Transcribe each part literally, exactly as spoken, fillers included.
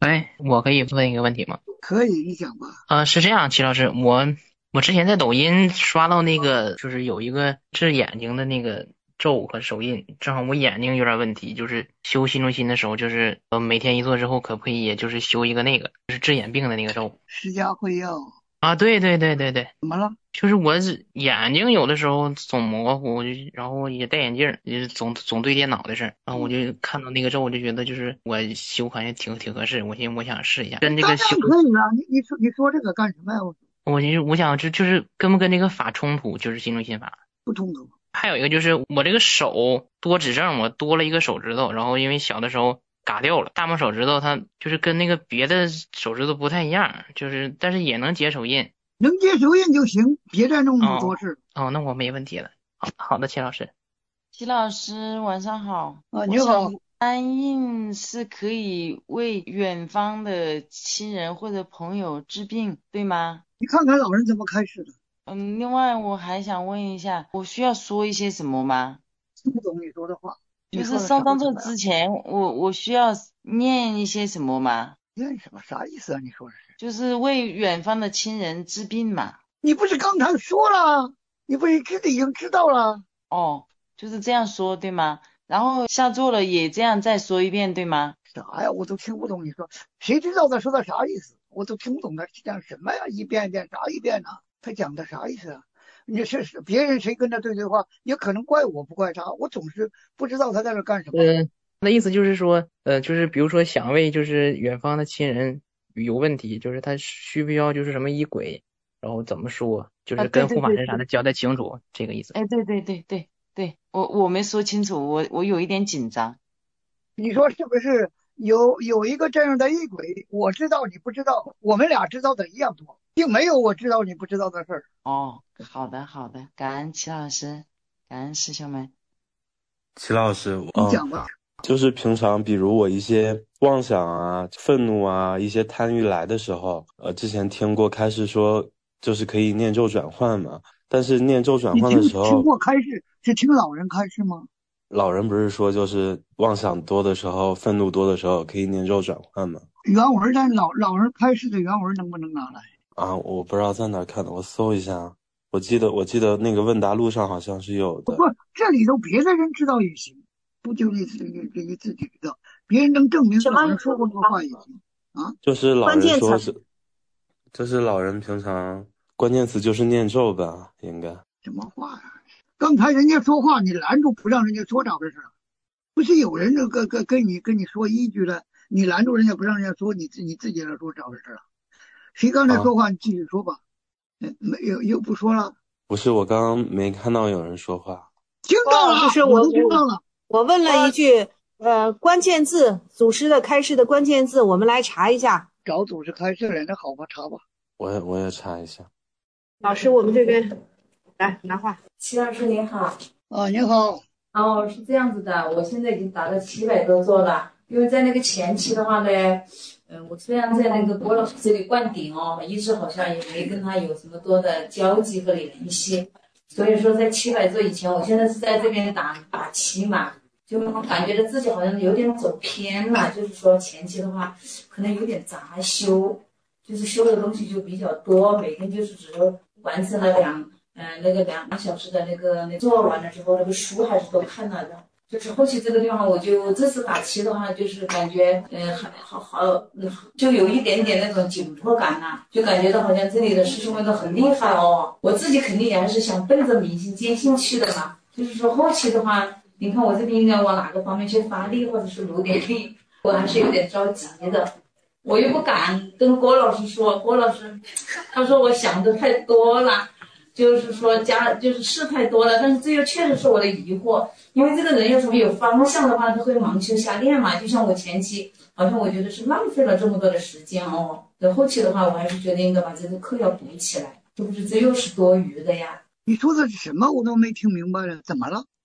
哎，我可以问一个问题吗？ 可以，你讲吧。 呃，是这样，齐老师，我我之前在抖音刷到那个，就是有一个治眼睛的那个咒和手印，正好我眼睛有点问题，就是修心中心的时候，就是呃每天一做之后，可不可以也就是修一个那个，就是治眼病的那个咒施加会药啊？对对对对对， 怎么了？ 就是我是眼睛有的时候总模糊，我就然后也戴眼镜儿，就是总总对电脑的事儿，然后我嗯， 就看到那个咒，我就觉得就是我修好像挺挺合适，我寻思我想试一下，跟这当个修。 然可以了。你你说你说这个干什么呀？我我就是我想就就是跟不跟这个法冲突，就是心中心法。 不冲突。 还有一个就是我这个手多指正，我多了一个手指头，然后因为小的时候嘎掉了，大拇手指头它就是跟那个别的手指头不太一样，就是但是也能解手印。 能接手印就行，别再弄那么多哦事哦，那我没问题了。好好的，齐老师。 齐老师，晚上好。 啊。你好。 我想安印是可以为远方的亲人或者朋友治病，对吗？ 你看看老人怎么开始的， 嗯，另外我还想问一下，我需要说一些什么吗？ 听不懂你说的话。你就是说的什上当座么什么呀？ 之前，我我需要念一些什么吗？ 念什么？啥意思啊？你说的是？ 就是为远方的亲人治病嘛。 你不是刚才说了？你不是知已经知道了？ 哦，就是这样说，对吗？然后下座了也这样再说一遍，对吗？ 啥呀？我都听不懂你说。谁知道他说的啥意思？我都听不懂他讲什么呀？一遍一遍啥一遍呢？他讲的啥意思啊？你是是别人谁跟他对对话，也可能怪我不怪他，我总是不知道他在这干什么。 嗯，他的意思就是说，呃，就是比如说想为就是远方的亲人有问题，就是他需不需要就是什么仪轨，然后怎么说，就啊， 是对跟护法神啥对对对。 的交代清楚，这个意思。 哎，对对对对对，我我没说清楚，我我有一点紧张。 你说是不是有有一个这样的异轨？我知道你不知道，我们俩知道的一样多，并没有我知道你不知道的事儿。 哦，好的好的，感恩齐老师，感恩师兄们。 齐老师，嗯， 你讲吧。 就是平常比如我一些妄想啊、愤怒啊、一些贪欲来的时候，呃，之前听过开示说，就是可以念咒转换嘛。但是念咒转换你听听的时候， 过开示是听老人开示吗？ 老人不是说就是妄想多的时候、愤怒多的时候可以念咒转换吗？ 原文但老老人开示的原文能不能拿来？ 啊，我不知道在哪儿看的，我搜一下。我记得我记得那个问答录上好像是有不， 的。 这里头别的人知道也行，不就你自己给你自己知道，别人能证明什么老人说过这个话也行啊。 就是老关键词？ 人说是，这是老人平常关键词就是念咒吧，应该。 什么话呀？刚才人家说话，你拦住不让人家说咋回事？不是有人跟跟跟跟你跟你说一句了，你拦住人家不让人家说，你自你自己来说咋回事啊？谁刚才啊， 说话，你继续说吧。嗯，没有又不说了。 不是，我刚刚没看到有人说话。 听到哦，就了， 是我我都听到我了。 我问了一句，呃，关键字，祖师的开示的关键字，我们来查一下。 找组织开设了，那好吧，查吧。 我也我也查一下。 老师，我们这边来拿话。 齐老师您好。 啊，你好。 哦，是这样子的，我现在已经打了七百多座了，因为在那个前期的话呢，嗯、我虽然在那个郭老师这里灌顶哦，一直好像也没跟他有什么多的交集和联系，所以说在七百座以前，我现在是在这边打打七嘛，就感觉到自己好像有点走偏了，就是说前期的话可能有点杂修，就是修的东西就比较多，每天就是只完成了两。嗯、呃，那个两个小时的那个那做完了之后，那个书还是都看了的。就是后期这个地方，我就这次打七的话，就是感觉嗯，很好好，就有一点点那种紧迫感呐、啊，就感觉到好像这里的师兄们都很厉害哦。我自己肯定也还是想奔着明心见性去的嘛。就是说后期的话，你看我这边应该往哪个方面去发力，或者是努点力，我还是有点着急的。我又不敢跟郭老师说，郭老师他说我想的太多了。就是说加就是事太多了，但是这又确实是我的疑惑，因为这个人要是没有方向的话，他会盲修瞎练嘛。就像我前期，好像我觉得是浪费了这么多的时间哦。等后期的话，我还是觉得应该把这个课要补起来，是不是？这又是多余的呀？ 你说的是什么？我都没听明白了，怎么了？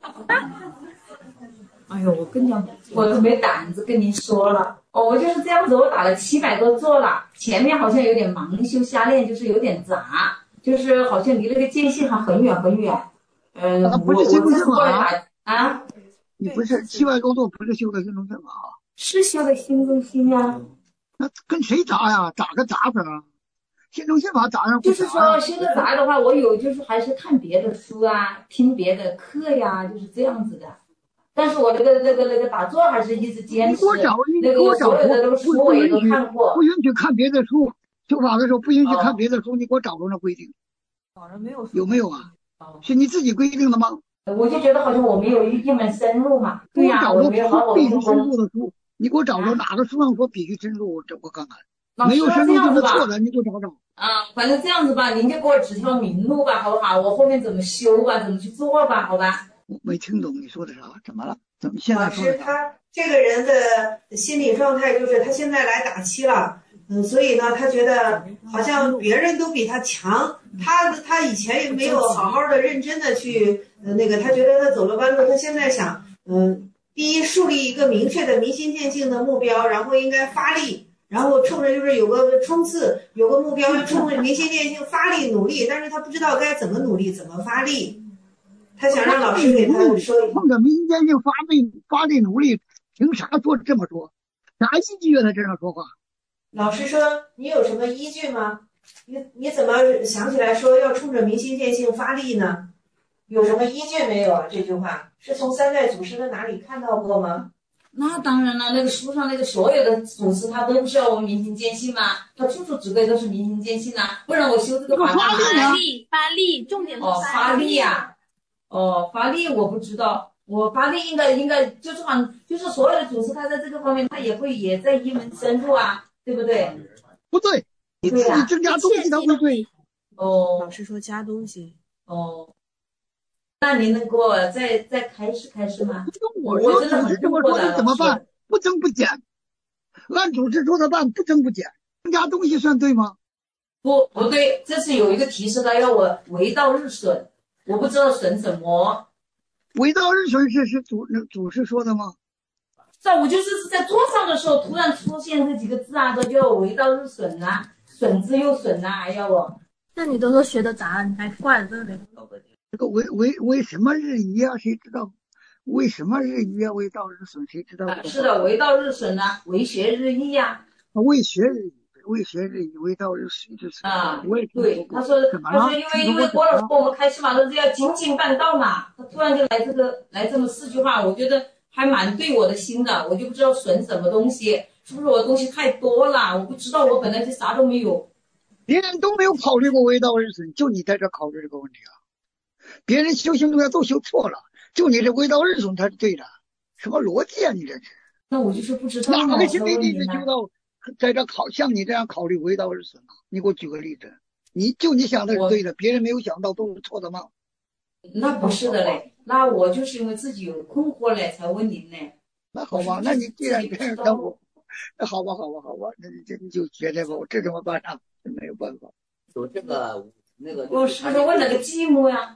哎呦，我跟你讲，我都没胆子跟您说了。哦，我就是这样子，我打了七百多座了，前面好像有点盲修瞎练，就是有点杂。就是好像离那个界限还很远很远，嗯、呃， 啊，不我是心中我这次过来正法打啊， 你不是七百多座，不是修的心中正法啊？ 是修的心中心呀、啊。 那跟谁砸呀？咋个砸法啊？心中心法咋样不就是砸呀？ 说修的杂的话，我有就是还是看别的书啊，听别的课呀，就是这样子的。但是我那个那个那个打坐还是一直坚持。 你给我找，你那给我找个所有的那个书我也都看过。 不允许看别的书，修法的时候不允许看别的书，你给我找着那规定。有没有啊？是你自己规定的吗？ 我就觉得好像我没有一一门深入嘛。对呀、啊，我没有好好必须深用功。 入的书，你给我找着哪个书上说必须深入，我这我看看。 老师没有深入这样子吧就是错的，你给我找找。 啊，反正这样子吧，您就给我指条明路吧，好不好？我后面怎么修吧，怎么去做吧，好吧？ 我没听懂你说的啥，怎么了？怎么现在老说的啥？ 师他这个人的心理状态就是他现在来打七了，嗯，所以呢，他觉得好像别人都比他强，他他以前也没有好好的认真的去，呃，那个他觉得他走了弯路，他现在想，嗯，第一树立一个明确的明心见性的目标，然后应该发力。然后冲着就是有个冲刺，有个目标，冲着明心见性发力努力，但是他不知道该怎么努力，怎么发力。他想让老师给他说， 冲着明心见性发力发力努力，凭啥说这么说？啥依据他这样说话？ 老师说你有什么依据吗？你你怎么想起来说要冲着明心见性发力呢？有什么依据没有啊？这句话是从三代祖师的哪里看到过吗？ 那当然了，那个书上那个所有的祖师，他都不是要我们明心见性吗？他处处指挥都是明心见性啊，不然我修这个法发力发力，重点是哦发力呀、啊，哦发力我不知道，我发力应该应该就是好像就是所有的祖师他在这个方面他也会也在一门深入啊，对不对？ 不对，你自己增加东西他会对。 哦， 老师说加东西。 哦。那您能给我再再开始开始吗？ 我我祖师这么说，你怎么办？不增不减，按祖师说的办，不增不减，增加东西算对吗？ 不不对，这是有一个提示的，要我为道日损，我不知道损什么。 为道日损是是祖祖师说的吗？ 是啊，我就是在桌上的时候突然出现这几个字啊，都叫我为道日损啊，损之又损啊，还要我。 那你都说学的杂，你还怪这里？ 这个为为为什么日移啊？谁知道？为什么日移啊？为道日损，谁知道？ 啊、是的，为道日损啊，为学日益呀、 啊。为学日益，为学日益，为道日损就是啊。 我也对，他说他说因为因为郭老师我们开始嘛，都是要精进办道嘛，他突然就来这个来这么四句话，我觉得还蛮对我的心的，我就不知道损什么东西，是不是我的东西太多了？我不知道，我本来就啥都没有。 别人都没有考虑过为道日损，就你在这考虑这个问题啊。别人修行路线都修错了，就你这为道日损才是对的，什么逻辑啊？你这是？ 那我就是不知道哪个心理弟子修到在这考像你这样考虑为道日损啊？你给我举个例子，你就你想的是对的，别人没有想到都是错的吗？ 那不是的嘞，那我就是因为自己有困惑嘞才问您嘞。 那好吧，那你既然这样跟我，那好吧，好吧，好吧，那你就你就学这个，我这怎么办啊？没有办法。 有这个那个， 我是不是问了个寂寞呀？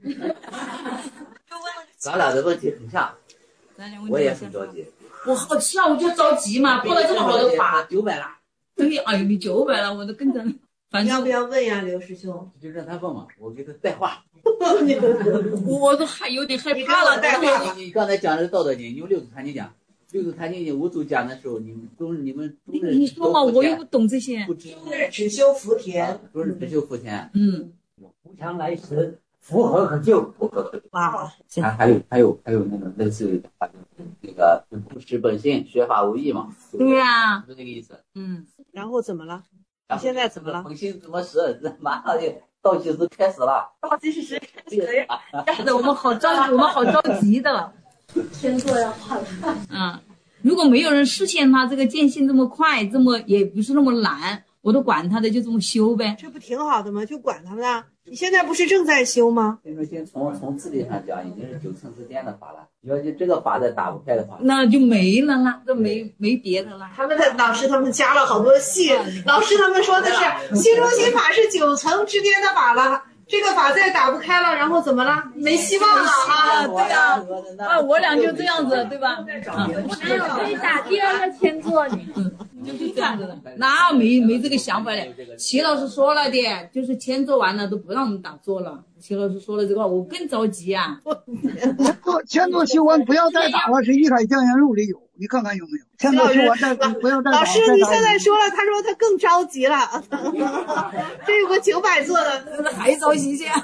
咱俩的问题很像，我也很着急。 我好气啊！我就着急嘛，碰到这么好的法， 九百了。 对，哎呦，你九百了，我都跟着。反正要不要问呀，刘师兄？ 就让他问嘛，我给他带话。 我都还有点害怕了。 带话。 你刚才讲的《道德经》，用六祖坛经讲，六祖坛经五祖讲的时候，你们都是你们你你说嘛，我又不懂这些。 不知只修福田， 不是只修福田。 嗯。 福强来时，福何可救？ 福何可救？ 啊， 还还有还有还有那个类似于那个不识本性，学法无益嘛。 对呀， 是这个意思。 嗯。然后怎么了？你现在怎么了？ 本性怎么识？马上就倒计时开始了。 倒计时开始了，吓得我们好着急，我们好着急的。 天作要怕他。 嗯，如果没有人实现他这个见性这么快，这么也不是那么难。我都管他的，就这么修呗。 这不挺好的吗？就管他们的。你现在不是正在修吗？ 所以说，先从从字理上讲，已经是九层之间的法了。你要就这个法再打不开的话， 那就没了啦，这没没别的了。 他们的老师他们加了好多戏，老师他们说的是心中心法是九层之间的法了。这个法再打不开了，然后怎么了？没希望了啊！ 对呀，啊，我俩就这样子，对吧？ 嗯，可以打第二个天座你。 嗯，就这样子的。那没没这个想法嘞。齐老师说了的，就是签做完了都不让我们打坐了。齐老师说了这个话，我更着急啊。 签做签做修完不要再打了，是《一海降言录》里有， 你看看有没有？签字说完再不要再打。 老师，你现在说了，他说他更着急了。这有个九百做的， 还着急去。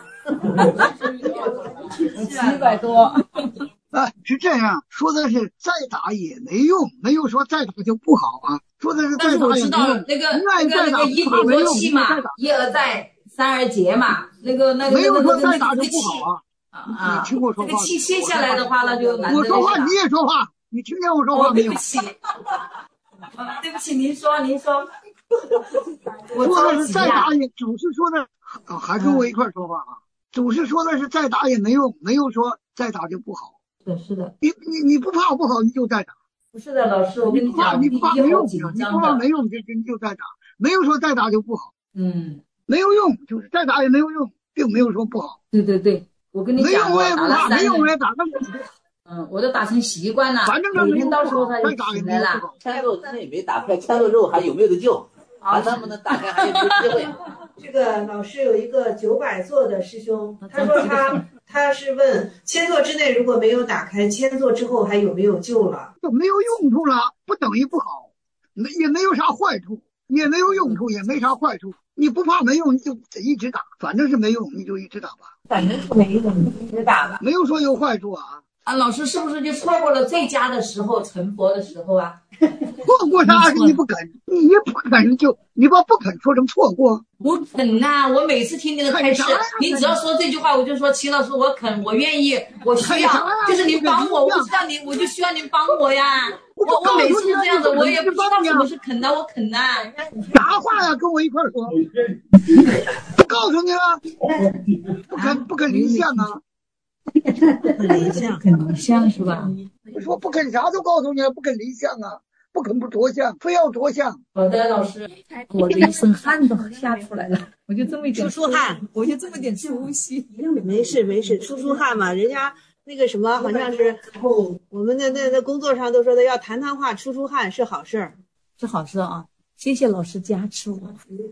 七百多。 啊，是这样说的是再打也没用，没有说再打就不好啊。说的是再打也没用。 那个那个那个一鼓作气嘛，一而再，三而竭嘛，那个那个没有说再打就不好啊。 啊， 你听我说话。 这个气泄下来的话，那就难。 我说话你也说话，你听见我说话没有？ 对不起，对不起，您说您说。 我说的是再打也，主是说的啊，还跟我一块说话啊。主是说的是再打也没用，没有说再打就不好。 是是的， 你你你不怕不好，你就再打。 不是的，老师，我跟你讲， 你不怕没用，你不怕没用就你就再打，没有说再打就不好。 嗯， 没有用，就是再打也没有用，并没有说不好。 对对对，我跟你讲， 没用我也不怕，没用我也打。 嗯，我都打成习惯了， 反正每天到时候他就起来了。 签字之前也没打开，签字之后还有没有得救？啊，能不能打开还有没有机会？ 这个老师有一个九百座的师兄，他说他他是问签座之内如果没有打开，签座之后还有没有救了？ 就没有用处了，不等于不好，没也没有啥坏处，也没有用处，也没啥坏处。你不怕没用，你就得一直打，反正是没用，你就一直打吧。 反正是没用，你一直打吧。 没有说有坏处啊。 啊，老师是不是就错过了最佳的时候，成佛的时候啊？ 错过啥是你不肯，你也不肯就你把不肯说成错过。 我肯呐、啊，我每次听那个开示，你只要说这句话，我就说齐老师，我肯，我愿意，我需要，就是您帮我，我不知道您，我就需要您帮我呀。我我每次是这样子，我也不知道什么是肯呐，我肯呐。 啥话呀？跟我一块说。不告诉你了，不肯不肯离相啊。 不离相，肯离相是吧？ 我说不肯啥都告诉你了，不肯离相啊，不肯不着相，非要着相。 好的，老师，我的一身汗都吓出来了，我就这么一点出出汗， 我就这么点出息。 没事没事，出出汗嘛，人家那个什么好像是我们的那那工作上都说的要谈谈话，出出汗是好事儿， 是好事啊！谢谢老师加持我，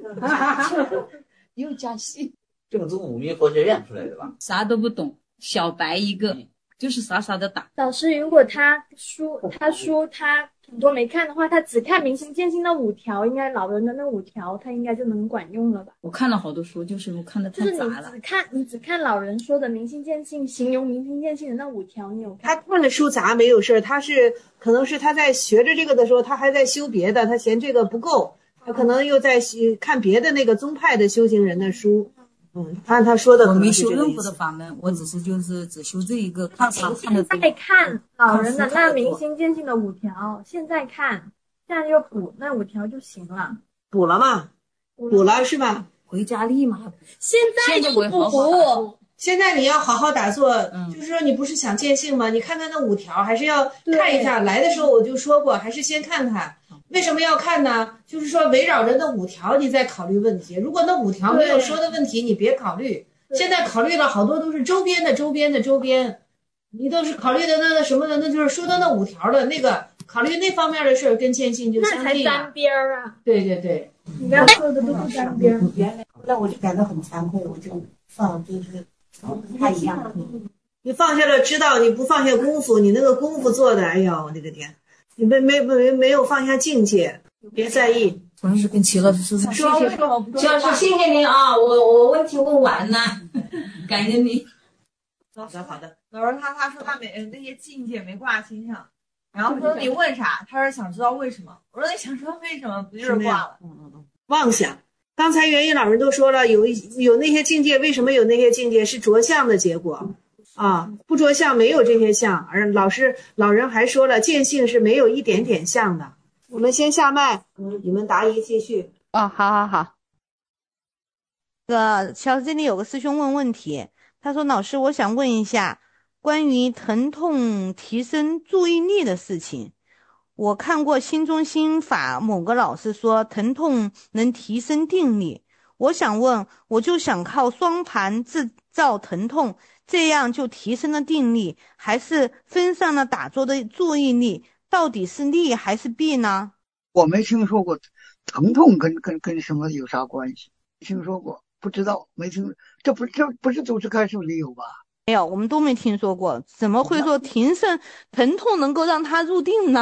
又加戏。 正宗五明佛学院出来的吧？ 啥都不懂。小白一个，就是傻傻的打。 老师，如果他书他书他很多没看的话，他只看明心见性那五条，应该老人的那五条，他应该就能管用了吧？ 我看了好多书，就是我看的太杂了。 就是你只看你只看老人说的明心见性，形容明心见性的那五条，你有看？ 他看的书杂没有事儿，他是可能是他在学着这个的时候，他还在修别的，他嫌这个不够，他可能又在看别的那个宗派的修行人的书。嗯，按他说的， 我没修任何的法门，我只是就是只修这一个看法看的。 再看老人的那明心见性的五条，现在看，现在就补那五条就行了。 补了嘛？补了是吧？ 回家立马。 现在就补。 现在你要好好打坐，嗯、就是说你不是想见性吗？你看看那五条，还是要看一下。来的时候我就说过，还是先看看。为什么要看呢？就是说围绕着那五条你再考虑问题，如果那五条没有说的问题你别考虑，现在考虑了好多都是周边的周边的周边，你都是考虑的那那什么的，那就是说到那五条的那个考虑那方面的事儿跟见性就相近了。 那才沾边儿啊。 对对对， 你刚说的都是沾边儿。 原来后来我就感到很惭愧，我就放就是不太一样。 你放下了知道，你不放下功夫，你那个功夫做的，哎呀我的个天，你没没没没有放下境界，别在意。 同时跟齐老师说说， 说说说， 齐老师谢谢您啊，我我问题问完了，感恩您。 好的好的。 老师他他说他没那些境界没挂心上，然后说你问啥？他说想知道为什么。我说你想知道为什么，不就是挂了？ 嗯嗯嗯。妄想。刚才元一老人都说了，有有那些境界，为什么有那些境界？是着相的结果。啊，不着相没有这些相，而老师老人还说了，见性是没有一点点相的。我们先下麦，你们答疑继续。 哦，好好好。这个小这里有个师兄问问题，他说：“老师，我想问一下关于疼痛提升注意力的事情。我看过心中心法某个老师说疼痛能提升定力，我想问，我就想靠双盘制造疼痛。”这样就提升了定力，还是分散了打坐的注意力？到底是利还是弊呢？ 我没听说过疼痛跟跟跟什么有啥关系？听说过，不知道，没听。这不这不是主持开示里有吧？ 没有，我们都没听说过。怎么会说提升疼痛能够让他入定呢？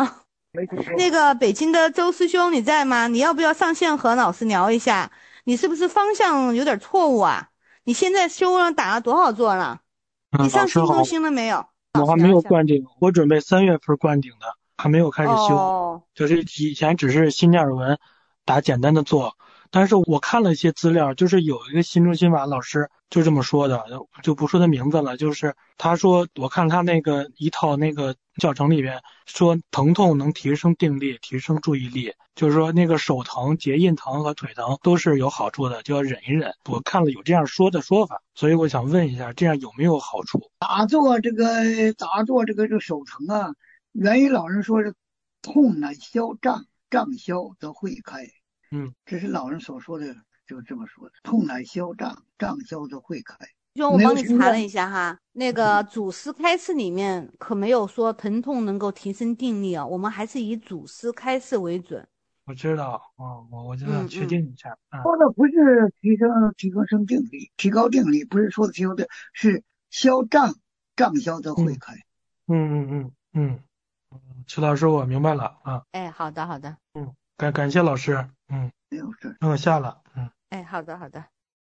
没听说。 那个北京的周师兄你在吗？你要不要上线和老师聊一下？你是不是方向有点错误啊？你现在修了打了多少座了？ 嗯， 你上老师好， 新中心了没有？ 我还没有灌顶，我准备三月份灌顶的，还没有开始修， 哦， 就是以前只是心念文打简单的做，但是我看了一些资料，就是有一个新中心法老师就这么说的，就不说他名字了，就是他说我看他那个一套那个教程里边说疼痛能提升定力，提升注意力，就是说那个手疼、结印疼和腿疼都是有好处的，就要忍一忍。我看了有这样说的说法，所以我想问一下，这样有没有好处？ 打坐这个打坐这个这个手疼啊，源于老人说是痛乃消胀，胀消则会开。 嗯， 这是老人所说的，就这么说的。痛乃消胀，胀消则会开。 兄，我帮你查了一下哈，那个祖师开示里面可没有说疼痛能够提升定力啊，我们还是以祖师开示为准。 我知道，哦，我我就想确定一下。 嗯嗯、说的不是提升提高生定力，提高定力不是说的提高的，是消胀，胀消则会开。 嗯嗯嗯嗯嗯，曲老师我明白了啊。 哎，好的好的。 嗯，感感谢老师。嗯， 没有事。 那我下了。嗯。 哎，好的好的。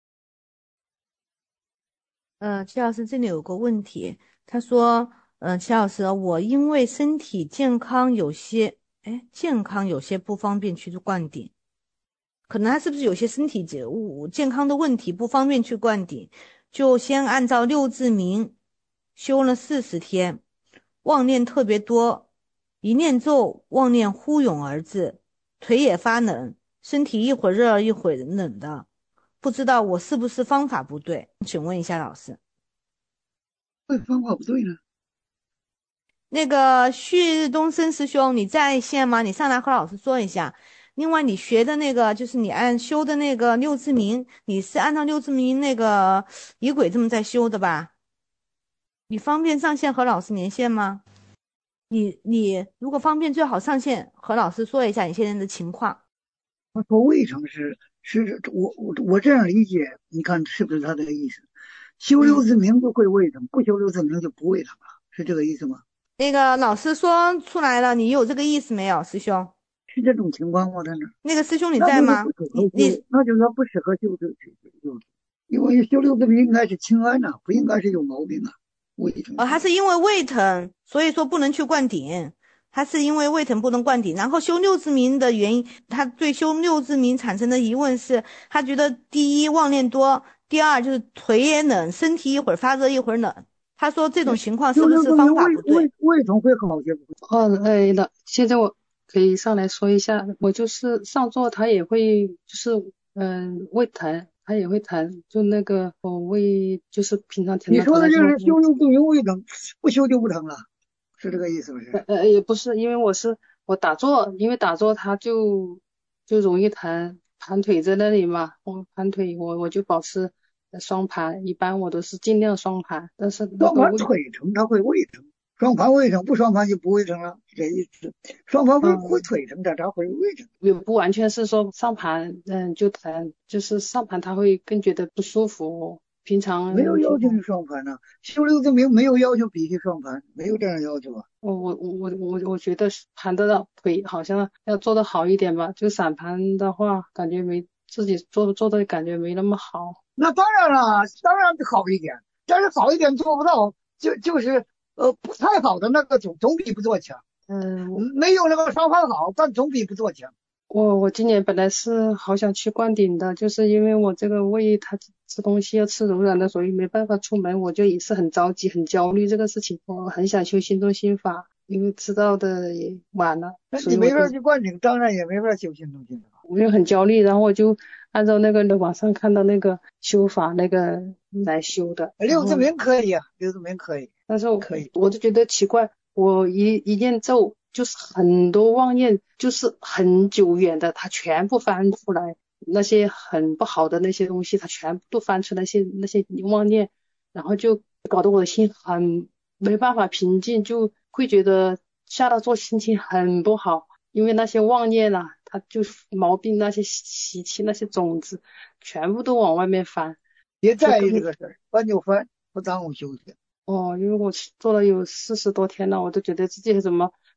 呃，齐老师这里有个问题，他说，呃，齐老师，我因为身体健康有些，哎，健康有些不方便去灌顶，可能他是不是有些身体健健康的问题不方便去灌顶，就先按照六字明修了四十天，妄念特别多，一念咒妄念忽涌而至，腿也发冷，身体一会儿热一会儿冷的。不知道我是不是方法不对，请问一下老师。 为方法不对呢？ 那个旭日东升师兄，你在线吗？你上来和老师说一下。另外，你学的那个就是你按修的那个六字明，你是按照六字明那个仪轨这么在修的吧？你方便上线和老师连线吗？你你如果方便，最好上线和老师说一下你现在的情况。 他说未成是是我我我这样理解，你看是不是他这个意思？修六字明就会未成，不修六字明就不未成了，是这个意思吗？ 那个老师说出来了，你有这个意思没有，师兄？ 是这种情况吗？在那那个师兄你在吗？ 你你那就是说不适合修这修，因为修六字明应该是清安呐、啊，不应该是有毛病啊。胃疼哦，他是因为胃疼，所以说不能去灌顶。他是因为胃疼不能灌顶，然后修六字明的原因，他对修六字明产生的疑问是，他觉得第一妄念多，第二就是腿也冷，身体一会儿发热一会儿冷。他说这种情况是不是方法不对？ 胃疼会好些不会？ 哦，哎的，现在我可以上来说一下，我就是上座他也会就是嗯、呃、胃疼，他也会疼，就那个我胃就是平常疼。 你说的就是修六字明胃疼，不修就不疼了。是这个意思不是？ 呃也不是，因为我是我打坐，因为打坐它就就容易疼，盘腿在那里嘛，我盘腿我我就保持双盘，一般我都是尽量双盘，但是双盘腿疼它会胃疼，双盘胃疼，不双盘就不胃疼了，这意思。双盘会会腿疼的，它会胃疼。 也不完全是说上盘嗯就疼，就是上盘它会更觉得不舒服。平常没有要求你双盘呢，修六字明没有要求必须双盘，没有这样要求啊。 我我我我我觉得盘得到腿好像要做得好一点吧，就散盘的话，感觉没自己做做的感觉没那么好。 那当然了，当然好一点，但是好一点做不到，就就是呃不太好的那个总总比不做强。 嗯， 没有那个双盘好，但总比不做强。 我我今年本来是好想去灌顶的，就是因为我这个胃它吃东西要吃柔软的，所以没办法出门，我就也是很着急很焦虑这个事情。我很想修心中心法，因为知道的也晚了。 那你没法去灌顶，当然也没法修心中心法。 我就很焦虑，然后我就按照那个网上看到那个修法那个来修的。 六字明可以啊，六字明可以， 但是我可以， 我就觉得奇怪，我一一念咒。就是很多妄念，就是很久远的，它全部翻出来，那些很不好的那些东西，它全部都翻出来，那些那些妄念，然后就搞得我的心很没办法平静，就会觉得下到做心情很不好，因为那些妄念啊，它就是毛病，那些习气，那些种子，全部都往外面翻。 别在意这个事儿，翻就翻，不耽误休息。 哦，因为我做了有四十多天了，我都觉得自己怎么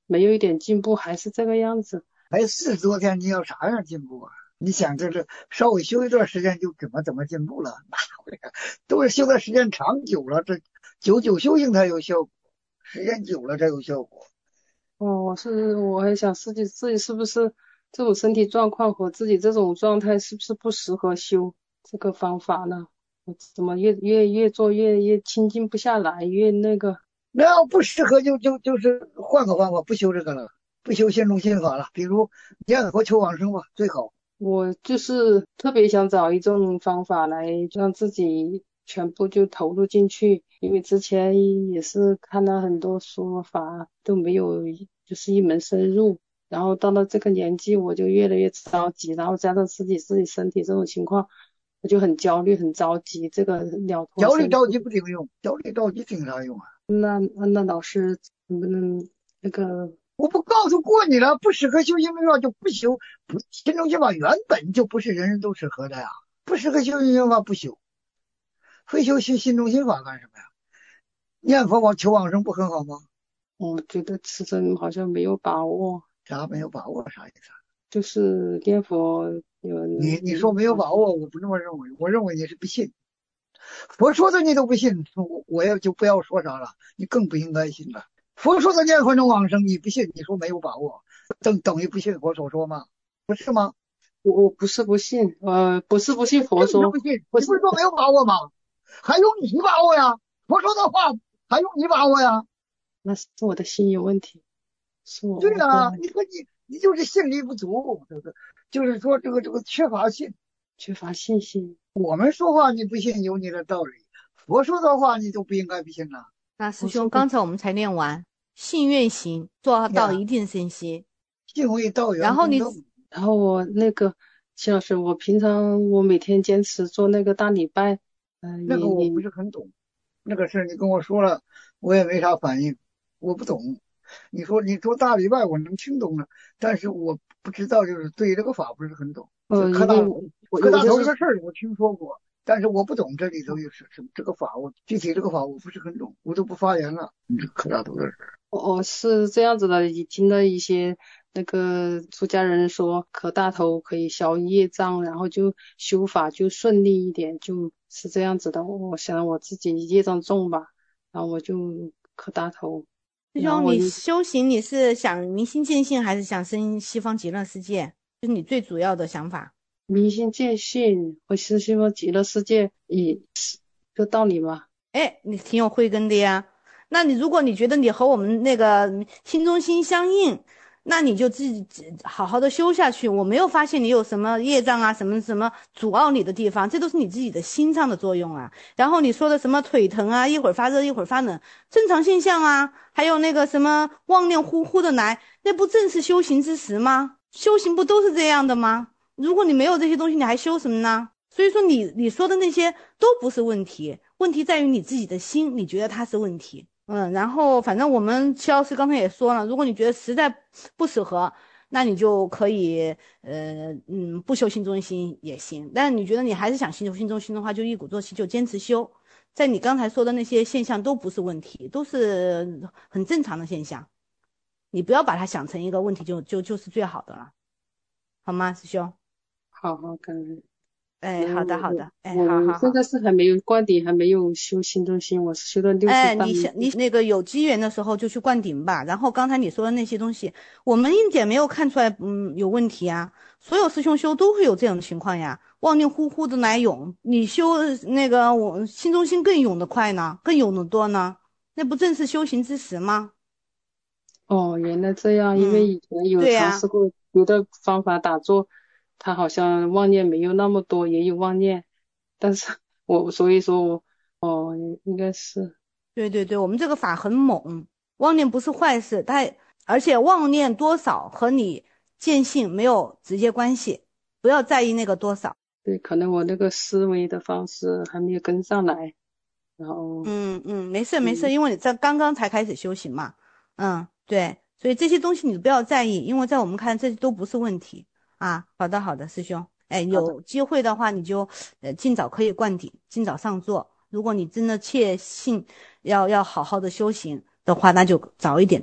没有一点进步，还是这个样子。 才四十多天，你要啥样进步啊？你想这是稍微休一段时间就怎么怎么进步了？那我这都是修的时间长久了，这久久修行才有效果，时间久了才有效果。 哦，我是我还想自己自己是不是这种身体状况和自己这种状态是不是不适合修这个方法呢？我怎么越越越做越越清静不下来，越那个。 那要不适合就就就是换个方法，不修这个了，不修心中心法了，比如念佛求往生吧，最好。 我就是特别想找一种方法来让自己全部就投入进去，因为之前也是看了很多说法都没有就是一门深入，然后到了这个年纪我就越来越着急，然后加上自己自己身体这种情况，我就很焦虑很着急，这个了脱焦虑着急不顶用，焦虑着急顶啥用啊？ 那那老师能不能那个？ 我不告诉过你了，不适合修心法就不修，不心中心法原本就不是人人都适合的呀，不适合修心法不修，非修修心中心法干什么呀？念佛往求往生不很好吗？ 我觉得此生好像没有把握。 啥没有把握？啥意思啊？ 就是念佛有你你说没有把握，我不这么认为，我认为你是不信。佛说的你都不信，我我也就不要说啥了，你更不应该信了。佛说的念佛能往生，你不信，你说没有把握，等等于不信佛所说吗？不是吗？ 我我不是不信，呃，不是不信佛说， 不信，你不是说没有把握吗？还用你把握呀？佛说的话还用你把握呀？ 那是我的心有问题，是我。 对啊，你说你你就是信力不足，这个就是说这个这个缺乏信， 缺乏信心。 我们说话你不信有你的道理，佛说的话你都不应该不信了。 那师兄，刚才我们才练完信愿行，做到一定身心， 信为道源。 然后你， 然后我那个齐老师，我平常我每天坚持做那个大礼拜，嗯、呃， 那个我不是很懂，那个事你跟我说了，我也没啥反应，我不懂。你说你做大礼拜我能听懂了，但是我不知道，就是对这个法不是很懂。 呃， 磕大头，磕大头这个事儿我听说过。但是我不懂这里头有什什么这个法，我具体这个法我不是很懂，我都不发言了。你这磕大头的事儿， 哦，是这样子的，已听了一些那个出家人说磕大头可以消业障，然后就修法就顺利一点，就是这样子的。我想我自己业障重吧，然后我就磕大头。 师兄，你修行你是想明心见性，还是想生西方极乐世界？就是你最主要的想法。 明心见性，我是希望极乐世界也是这道理吗？ 哎，你挺有慧根的呀。那你如果你觉得你和我们那个心中心相应，那你就自己好好的修下去。我没有发现你有什么业障啊，什么什么阻碍你的地方，这都是你自己的心上的作用啊。然后你说的什么腿疼啊，一会儿发热一会儿发冷，正常现象啊。还有那个什么妄念呼呼的来，那不正是修行之时吗？修行不都是这样的吗？如果你没有这些东西，你还修什么呢？所以说你你说的那些都不是问题，问题在于你自己的心，你觉得它是问题。嗯，然后反正我们齐老师刚才也说了，如果你觉得实在不适合，那你就可以呃嗯不修心中心也行。但是你觉得你还是想修心中心的话，就一鼓作气，就坚持修。在你刚才说的那些现象都不是问题，都是很正常的现象。你不要把它想成一个问题就就就是最好的了，好吗，师兄？ 好好，感恩。 哎，好的好的，哎，好好好。 我现在是还没有灌顶，还没有修心中心，我是修到六十哎，你想你那个有机缘的时候就去灌顶吧。然后刚才你说的那些东西，我们一点没有看出来，嗯，有问题啊。所有师兄修都会有这种情况呀，妄念呼呼的来涌，你修那个我心中心更涌得快呢，更涌得多呢，那不正是修行之时吗？ 哦，原来这样，因为以前有尝试过别的方法打坐。他好像妄念没有那么多，也有妄念，但是我所以说我哦应该是对对对，我们这个法很猛，妄念不是坏事，但而且妄念多少和你见性没有直接关系，不要在意那个多少。 对，可能我那个思维的方式还没有跟上来，然后嗯嗯，没事没事，因为你在刚刚才开始修行嘛，嗯对，所以这些东西你不要在意，因为在我们看这些都不是问题。啊，好的好的，师兄，哎，有机会的话你就呃尽早可以灌顶，尽早上座。如果你真的切信要要好好的修行的话，那就早一点做，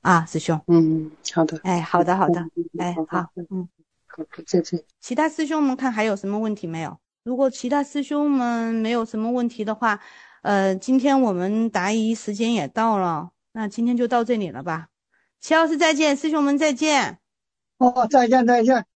啊，师兄。 嗯，好的。 哎，好的好的，哎，好，嗯， 好，再见。 其他师兄们看还有什么问题没有？如果其他师兄们没有什么问题的话，呃，今天我们答疑时间也到了，那今天就到这里了吧。齐老师再见，师兄们再见。 哦，再见再见。